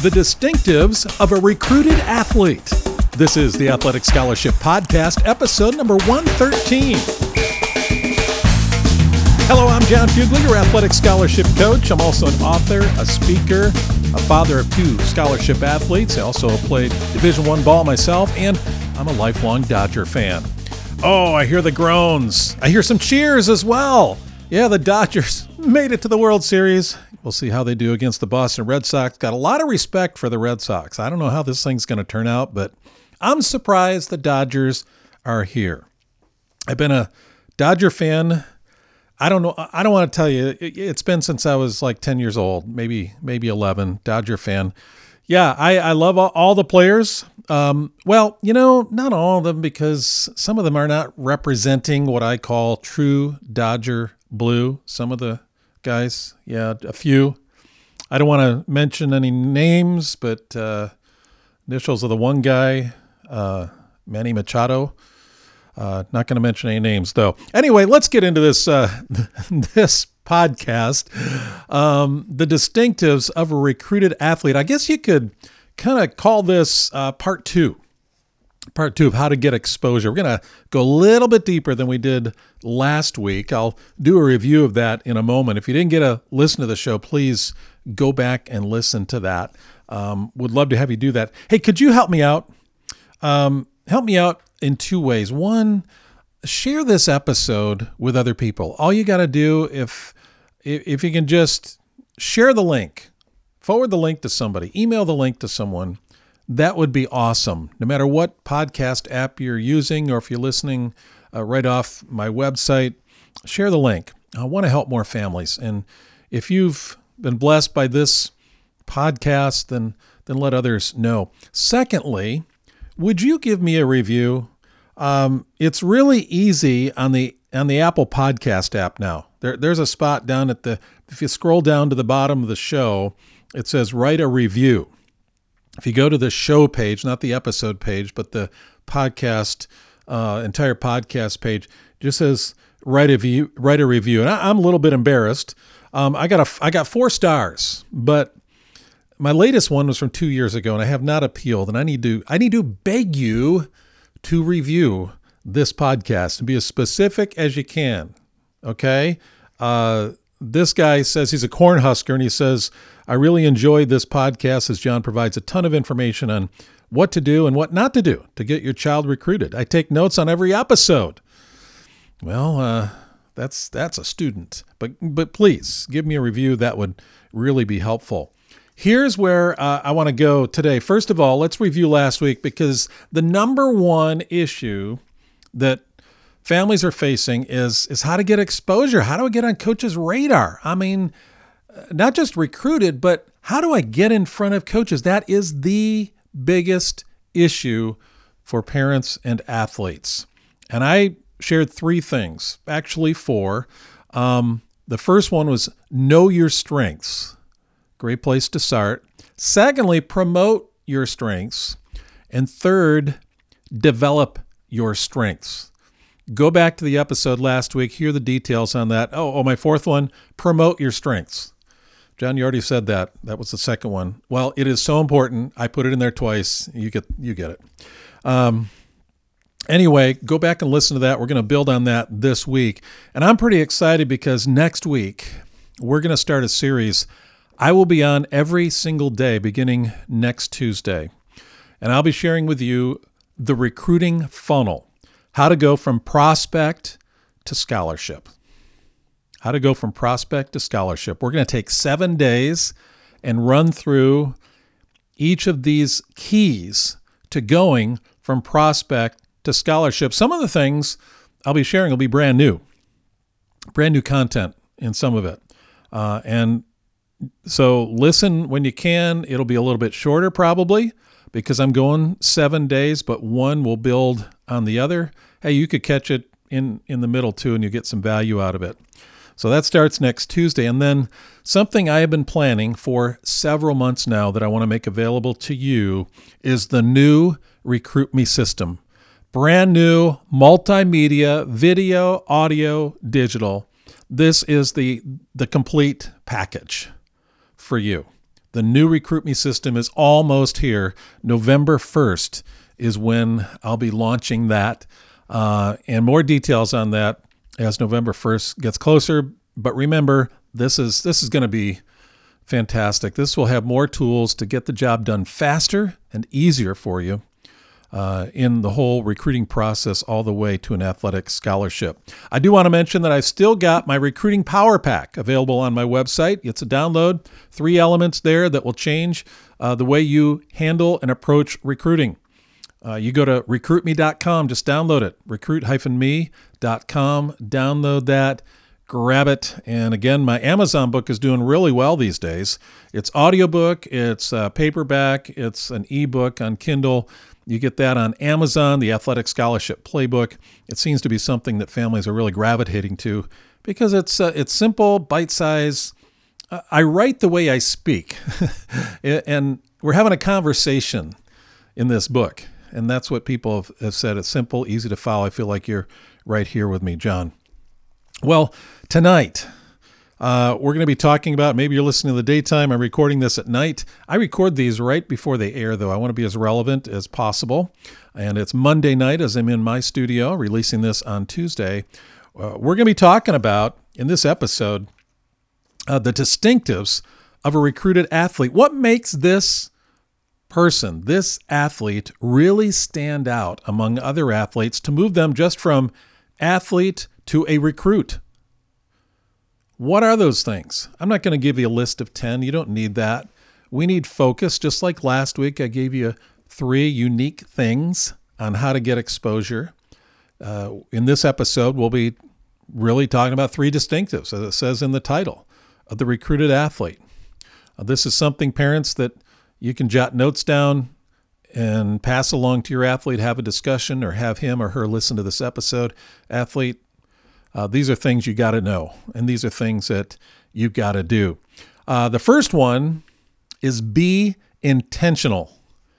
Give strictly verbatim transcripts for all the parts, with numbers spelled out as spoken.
The distinctives of a recruited athlete. This is the Athletic Scholarship Podcast, episode number one thirteen. Hello, I'm John Fugler, your athletic scholarship coach. I'm also an author, a speaker, a father of two scholarship athletes. I also played Division One ball myself, and I'm a lifelong Dodger fan. Oh, I hear the groans. I hear some cheers as well. Yeah, the Dodgers made it to the World Series. We'll see how they do against the Boston Red Sox. Got a lot of respect for the Red Sox. I don't know how this thing's going to turn out, but I'm surprised the Dodgers are here. I've been a Dodger fan. I don't know. I don't want to tell you. It's been since I was like ten years old, maybe maybe eleven. Dodger fan. Yeah, I, I love all, all the players. Um, well, you know, not all of them, because some of them are not representing what I call true Dodger blue. Some of the guys, yeah, a few. I don't want to mention any names, but uh, initials of the one guy, uh, Manny Machado. Uh, not going to mention any names, though. Anyway, let's get into this uh, this podcast. Um, the distinctives of a recruited athlete. I guess you could kind of call this uh, part two. Part two of how to get exposure. We're going to go a little bit deeper than we did last week. I'll do a review of that in a moment. If you didn't get to listen to the show, please go back and listen to that. Um, would love to have you do that. Hey, could you help me out? Um, help me out in two ways. One, share this episode with other people. All you got to do, if if you can just share the link, forward the link to somebody, email the link to someone, that would be awesome. No matter what podcast app you're using, or if you're listening uh, right off my website, share the link. I want to help more families. And if you've been blessed by this podcast, then then let others know. Secondly, would you give me a review? Um, it's really easy on the on the Apple Podcast app now. There, there's a spot down at the, if you scroll down to the bottom of the show, it says write a review. If you go to the show page, not the episode page, but the podcast, uh, entire podcast page, it just says write a review. Write a review, and I, I'm a little bit embarrassed. Um, I got a, I got four stars, but my latest one was from two years ago, and I have not appealed. And I need to, I need to beg you to review this podcast and be as specific as you can. Okay. Uh, this guy says he's a Cornhusker, and he says, I really enjoyed this podcast as John provides a ton of information on what to do and what not to do to get your child recruited. I take notes on every episode. Well, uh, that's that's a student. But but please give me a review. That would really be helpful. Here's where uh, I want to go today. First of all, let's review last week, because the number one issue that families are facing is is how to get exposure. How do I get on coach's radar? I mean, not just recruited, but how do I get in front of coaches? That is the biggest issue for parents and athletes. And I shared three things, actually four. Um, the first one was know your strengths. Great place to start. Secondly, promote your strengths. And third, develop your strengths. Go back to the episode last week, hear the details on that. Oh, oh, my fourth one, promote your strengths. John, you already said that. That was the second one. Well, it is so important. I put it in there twice. You get you get it. Um, anyway, go back and listen to that. We're going to build on that this week. And I'm pretty excited because next week, we're going to start a series. I will be on every single day beginning next Tuesday. And I'll be sharing with you the recruiting funnel, how to go from prospect to scholarship. How to go from prospect to scholarship. We're going to take seven days and run through each of these keys to going from prospect to scholarship. Some of the things I'll be sharing will be brand new, brand new content in some of it. Uh, and so listen when you can. It'll be a little bit shorter probably because I'm going seven days, but one will build on the other. Hey, you could catch it in, in the middle too, and you get some value out of it. So that starts next Tuesday. And then something I have been planning for several months now that I want to make available to you is the new Recruit Me system. Brand new, multimedia, video, audio, digital. This is the, the complete package for you. The new Recruit Me system is almost here. November first is when I'll be launching that. Uh, and more details on that as November first gets closer. But remember, this is this is going to be fantastic. This will have more tools to get the job done faster and easier for you uh, in the whole recruiting process all the way to an athletic scholarship. I do want to mention that I've still got my Recruiting Power Pack available on my website. It's a download, three elements there that will change uh, the way you handle and approach recruiting. Uh, you go to recruit me dot com, just download it, recruit me dot com, download that. Grab it. And again, my Amazon book is doing really well these days. It's audiobook, it's uh, paperback, it's an ebook on Kindle. You get that on Amazon, the Athletic Scholarship Playbook. It seems to be something that families are really gravitating to because it's uh, it's simple, bite-sized. Uh, I write the way I speak. And we're having a conversation in this book. And that's what people have, have said. It's simple, easy to follow. I feel like you're right here with me, John. Well, tonight, uh, we're going to be talking about, maybe you're listening in the daytime, I'm recording this at night. I record these right before they air, though. I want to be as relevant as possible. And it's Monday night as I'm in my studio, releasing this on Tuesday. Uh, we're going to be talking about, in this episode, uh, the distinctives of a recruited athlete. What makes this person, this athlete, really stand out among other athletes to move them just from athlete to a recruit? What are those things? I'm not going to give you a list of ten. You don't need that. We need focus. Just like last week, I gave you three unique things on how to get exposure. Uh, in this episode, we'll be really talking about three distinctives, as it says in the title, of the recruited athlete. Uh, this is something, parents, that you can jot notes down and pass along to your athlete, have a discussion, or have him or her listen to this episode. Athlete, uh, these are things you got to know, and these are things that you got to do. Uh, the first one is be intentional.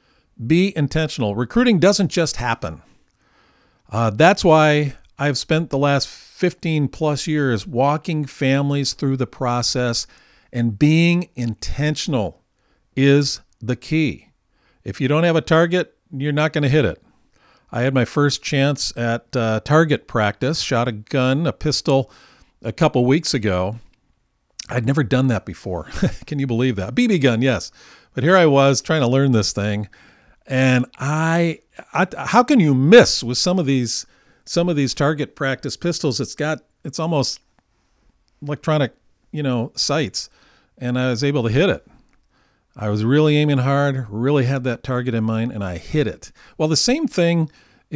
Be intentional. Recruiting doesn't just happen. Uh, that's why I've spent the last fifteen plus years walking families through the process, and being intentional is the key. If you don't have a target, you're not going to hit it. I had my first chance at uh, target practice, shot a gun, a pistol, a couple weeks ago. I'd never done that before. Can you believe that? B B gun, yes. But here I was trying to learn this thing. And I, I how can you miss with some of these some of these target practice pistols? It's got, it's almost electronic, you know, sights. And I was able to hit it. I was really aiming hard, really had that target in mind, and I hit it. Well, the same thing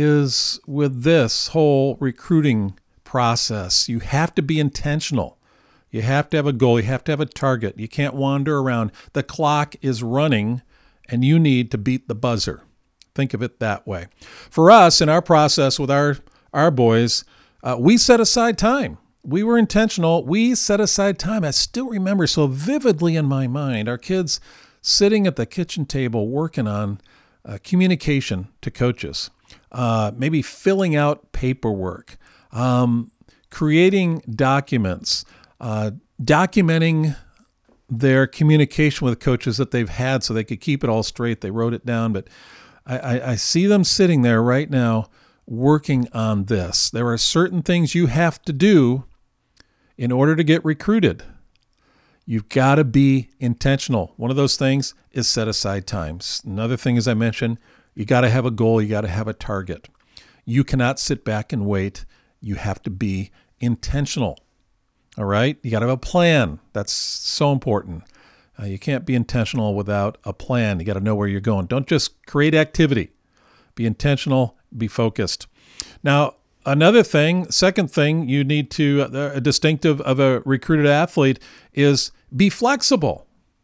is with this whole recruiting process. You have to be intentional. You have to have a goal. You have to have a target. You can't wander around. The clock is running, and you need to beat the buzzer. Think of it that way. For us, in our process with our, our boys, uh, we set aside time. We were intentional. We set aside time. I still remember so vividly in my mind, our kids sitting at the kitchen table working on uh, communication to coaches, uh, maybe filling out paperwork, um, creating documents, uh, documenting their communication with coaches that they've had so they could keep it all straight. They wrote it down, but I, I, I see them sitting there right now working on this. There are certain things you have to do in order to get recruited. You've got to be intentional. One of those things is set aside times. Another thing, as I mentioned, you got to have a goal. You got to have a target. You cannot sit back and wait. You have to be intentional. All right? You got to have a plan. That's so important. Uh, you can't be intentional without a plan. You got to know where you're going. Don't just create activity. Be intentional. Be focused. Now, another thing, second thing you need to, uh, a distinctive of a recruited athlete is be flexible.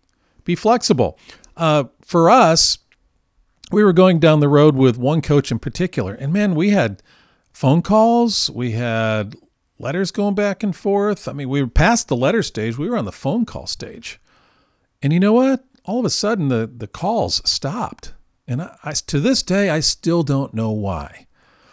Be flexible. Uh, for us, we were going down the road with one coach in particular, and man, we had phone calls, we had letters going back and forth. I mean, we were past the letter stage, we were on the phone call stage. And you know what? All of a sudden, the, the calls stopped. And I, I, to this day, I still don't know why.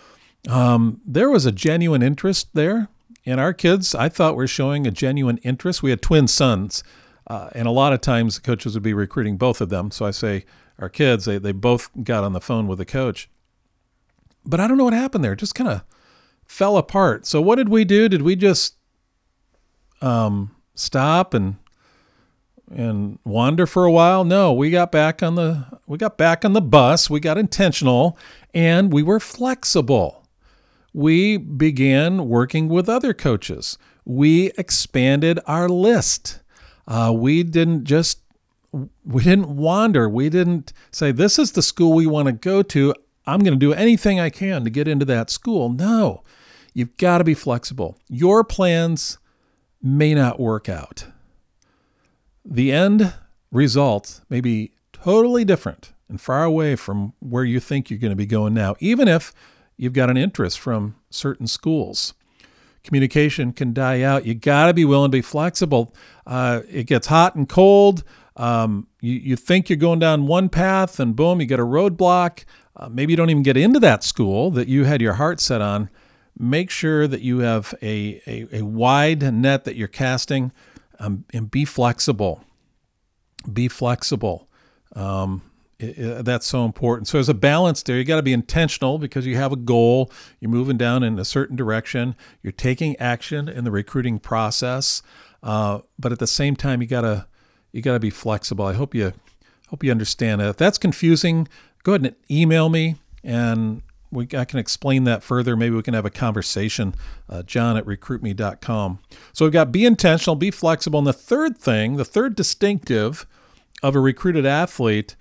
Um, there was a genuine interest there. And our kids, I thought, were showing a genuine interest. We had twin sons. Uh, and a lot of times the coaches would be recruiting both of them. So I say our kids, they, they both got on the phone with the coach. But I don't know what happened there. It just kind of fell apart. So what did we do? Did we just um, stop and and wander for a while? No, we got back on the we got back on the bus. We got intentional, and we were flexible. We began working with other coaches. We expanded our list. Uh, we didn't just we didn't wander. We didn't say, this is the school we want to go to. I'm going to do anything I can to get into that school. No, you've got to be flexible. Your plans may not work out. The end result may be totally different and far away from where you think you're going to be going now, even if you've got an interest from certain schools. Communication can die out. You got to be willing to be flexible. Uh, it gets hot and cold. Um, you, you think you're going down one path and boom, you get a roadblock. Uh, maybe you don't even get into that school that you had your heart set on. Make sure that you have a, a, a wide net that you're casting, um, and be flexible. Be flexible. Um, it, it, that's so important. So there's a balance there. You got to be intentional because you have a goal. You're moving down in a certain direction. You're taking action in the recruiting process. Uh, but at the same time, you gotta you gotta be flexible. I hope you hope you understand that. If that's confusing, go ahead and email me, and we I can explain that further. Maybe we can have a conversation. Uh, John at recruit me dot com. So we've got be intentional, be flexible, and the third thing, the third distinctive of a recruited athlete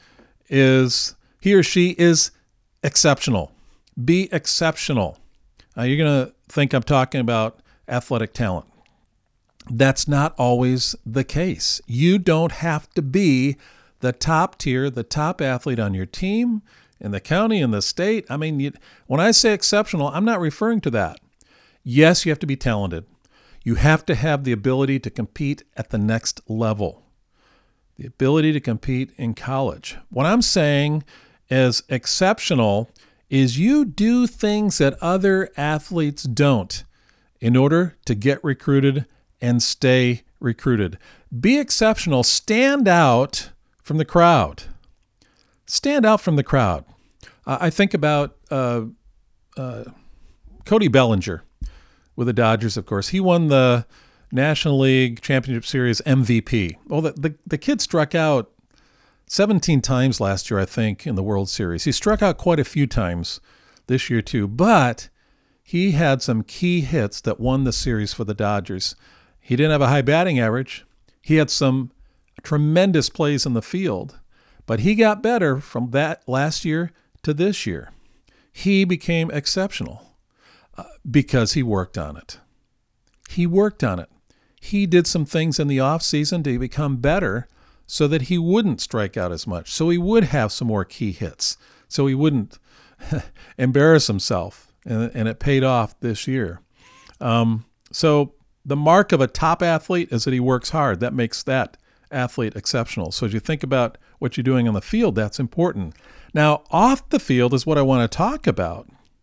is he or she is exceptional. Be exceptional. Now you're gonna think I'm talking about athletic talent. That's not always the case. You don't have to be the top tier, the top athlete on your team, in the county, in the state. I mean, you, when I say exceptional, I'm not referring to that. Yes, you have to be talented. You have to have the ability to compete at the next level, the ability to compete in college. What I'm saying is exceptional is you do things that other athletes don't in order to get recruited and stay recruited. Be exceptional. Stand out from the crowd. Stand out from the crowd. Uh, I think about uh, uh, Cody Bellinger with the Dodgers, of course. He won the National League Championship Series M V P. Well, the, the, the kid struck out seventeen times last year, I think, in the World Series. He struck out quite a few times this year, too. But he had some key hits that won the series for the Dodgers. He didn't have a high batting average. He had some tremendous plays in the field. But he got better from that last year to this year. He became exceptional uh, because he worked on it. He worked on it. He did some things in the offseason to become better so that he wouldn't strike out as much, so he would have some more key hits, so he wouldn't embarrass himself, and, and it paid off this year. Um, so the mark of a top athlete is that he works hard. That makes that athlete exceptional. So as you think about what you're doing on the field, that's important. Now, off the field is what I want to talk about,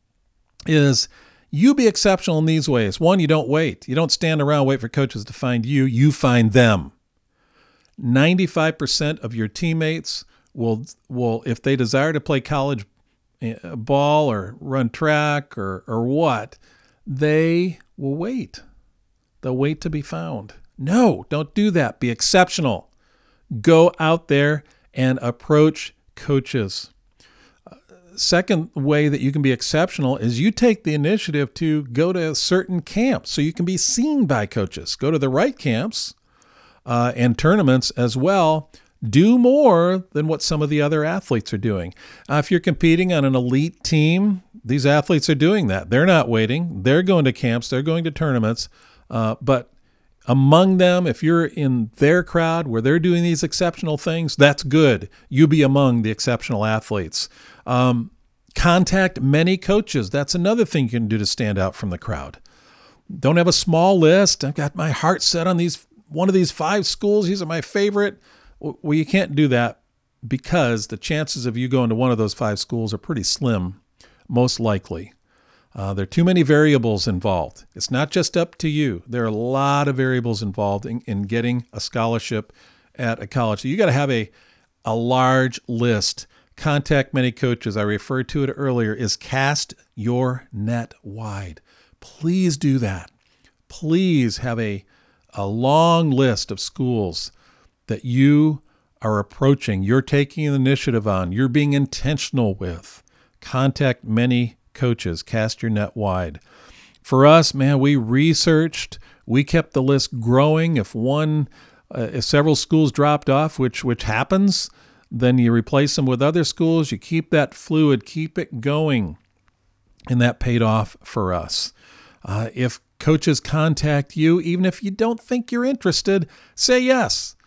is you be exceptional in these ways. One, you don't wait. You don't stand around, wait for coaches to find you. You find them. ninety-five percent of your teammates will, will if they desire to play college ball or run track or, or what, they will wait. They'll wait to be found. No, don't do that. Be exceptional. Go out there and approach coaches. Uh, second way that you can be exceptional is you take the initiative to go to certain camps so you can be seen by coaches. Go to the right camps uh, and tournaments as well. Do more than what some of the other athletes are doing. Uh, if you're competing on an elite team, these athletes are doing that. They're not waiting. They're going to camps. They're going to tournaments. Uh, but among them, if you're in their crowd where they're doing these exceptional things, that's good. You be among the exceptional athletes. Um, contact many coaches. That's another thing you can do to stand out from the crowd. Don't have a small list. I've got my heart set on these one of these five schools. These are my favorite. Well, you can't do that because the chances of you going to one of those five schools are pretty slim, most likely. Uh, there are too many variables involved. It's not just up to you. There are a lot of variables involved in, in getting a scholarship at a college. So you got to have a, a large list. Contact many coaches. I referred to it earlier, is cast your net wide. Please do that. Please have a, a long list of schools that you are approaching, you're taking an initiative on, you're being intentional with. Contact many coaches. Cast your net wide. For us, man, we researched, we kept the list growing. If one, uh, if several schools dropped off, which which happens, then you replace them with other schools. You keep that fluid, keep it going, and that paid off for us. Uh, if coaches contact you, even if you don't think you're interested, say yes.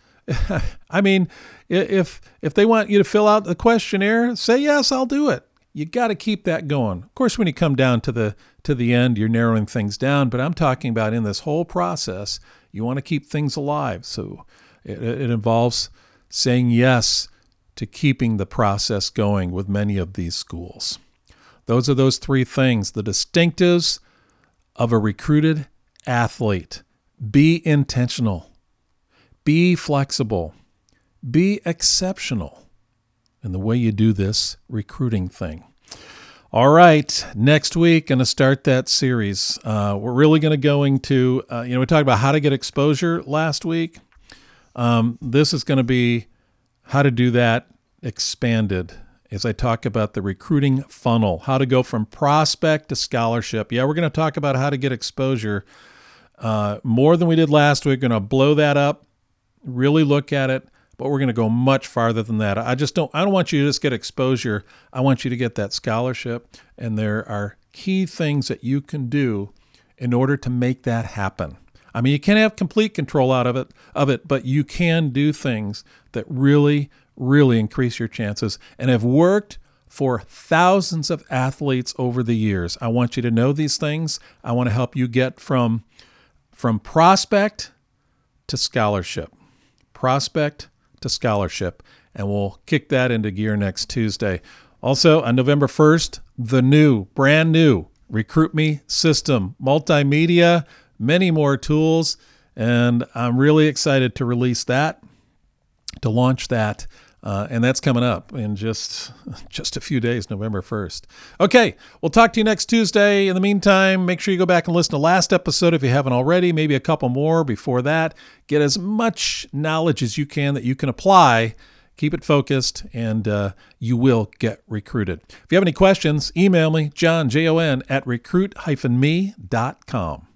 I mean, if if they want you to fill out the questionnaire, say yes, I'll do it. You got to keep that going. Of course, when you come down to the to the end, you're narrowing things down, but I'm talking about in this whole process, you want to keep things alive. So it, it involves saying yes to keeping the process going with many of these schools. Those are those three things, the distinctives of a recruited athlete. Be intentional. Be flexible. Be exceptional in the way you do this recruiting thing. All right, next week, going to start that series. Uh, we're really going to go into, uh, you know, we talked about how to get exposure last week. Um, this is going to be how to do that expanded as I talk about the recruiting funnel, how to go from prospect to scholarship. Yeah, we're going to talk about how to get exposure uh, more than we did last week. We're going to blow that up, really look at it, but we're going to go much farther than that. I just don't, I don't want you to just get exposure. I want you to get that scholarship. And there are key things that you can do in order to make that happen. I mean, you can't have complete control out of it, of it, but you can do things that really, really increase your chances and have worked for thousands of athletes over the years. I want you to know these things. I want to help you get from, from prospect to scholarship. Prospect to scholarship, and we'll kick that into gear next Tuesday. Also, on November first, the new, brand new Recruit Me system, multimedia, many more tools, and I'm really excited to release that, to launch that, uh, and that's coming up in just, just a few days, November first. Okay, we'll talk to you next Tuesday. In the meantime, make sure you go back and listen to last episode if you haven't already, maybe a couple more before that. Get as much knowledge as you can that you can apply. Keep it focused, and uh, you will get recruited. If you have any questions, email me, John, J O N, at recruit dash me dot com.